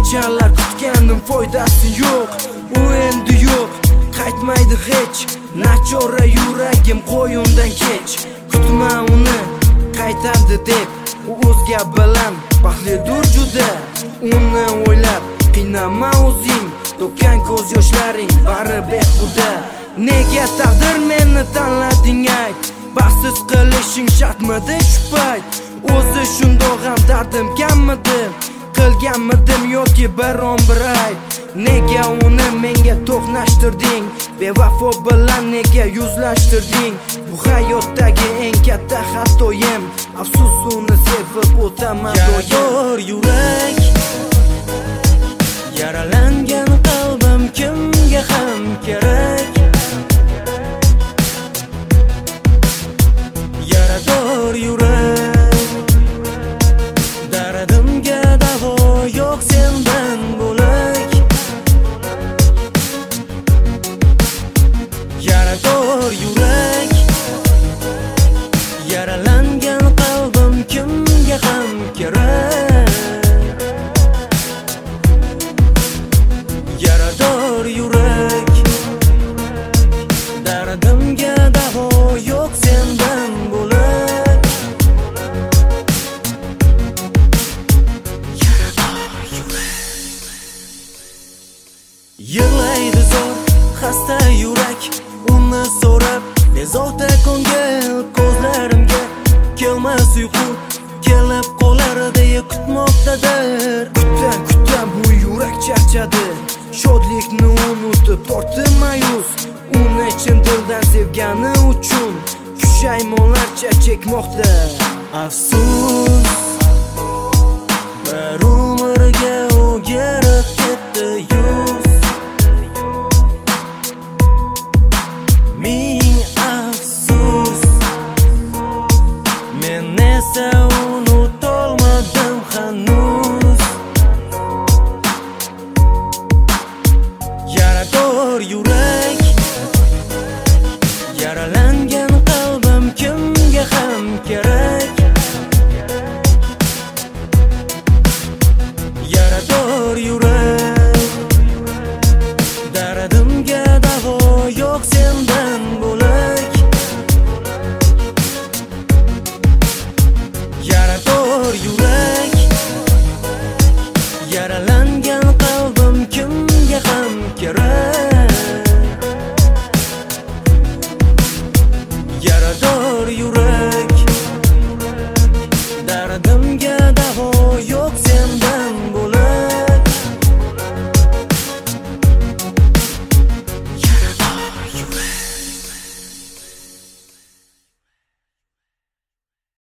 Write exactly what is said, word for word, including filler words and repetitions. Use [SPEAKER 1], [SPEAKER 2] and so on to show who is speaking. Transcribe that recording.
[SPEAKER 1] Qanchalar kutgandim foydasi yo'q, u endi yo'q, qaytmaydi hech. Nachora yuragim qo'yundan kech. Kutma uni qaytadi deb, u o'zga bilan baxtlidir juda. Uni o'ylab qiynama o'zing, to'kkan ko'z yoshlaring bari behuda. Nega taqdir meni tanlading ayt, baxtsiz qilishing shartmidi shu payt? O'zi shundoq ham dardim kammidi, qilganmidim yoki biron bir ayb? Nega uni menga to'qnashtirding, bevafo bilan nega yuzlashtirding? Bu hayotdagi eng katta xatoyim, afsus uni sevib o'taman doim.
[SPEAKER 2] Yarador yurak, yaralangan qalbim kimga ham kerak? Yarador yurak, dardimga davo yo'q sendan bo'lak. Yarador yurak, yaralangan qalbim kimga ham kerak? Yarador yurak, dardimga davo yo'q sendan bo'lak. Yarador yurak, yig'laydi zo'r xasta yurak, uni so'rab bezovta ko'ngil ko'zlarimga kelmas uyqu, kelib qolar deya kutmoqdadir.
[SPEAKER 1] Kutdan kutdan bu yurak charchadi, shodlikni unutib tortdi ma'yus. Uni chin dildan sevgani uchun pushaymonlarcha chekmoqda.
[SPEAKER 2] Afsus, bir umrga o'girib ketdi yuz. Ming afsus, men esa unutolmadim hanuz. Yarador yurak, yaralangan qalbim kimga ham kerak? Yarador yurak, dardimga davo yo'q sendan bo'lak. Yarador yurak, yaralangan qalbim kimga ham kerak? Yarador yurak.